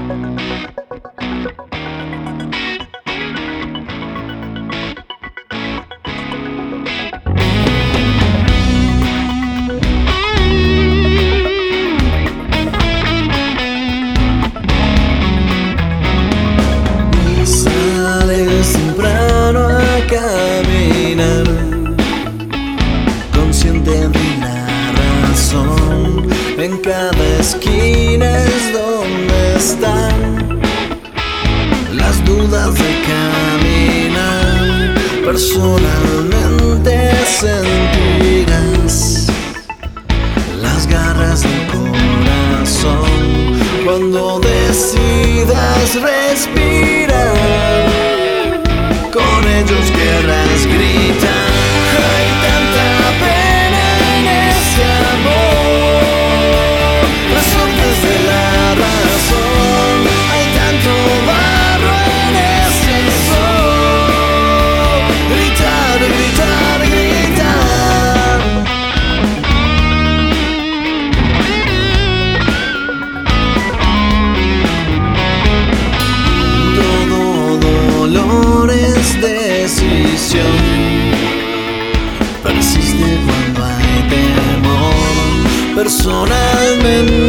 Sales temprano a caminar, consciente de la razón. En cada esquina es donde están las dudas de caminar. Personalmente sentirás las garras del corazón cuando decidas respirar. Con ellos querrás gritar. Hay tanta pena en ese amor, resortes de la razón. Hay tanto barro en ese sol. Gritar, gritar, gritar. Todo dolor es decisión. Persiste cuando hay temor. Personalmente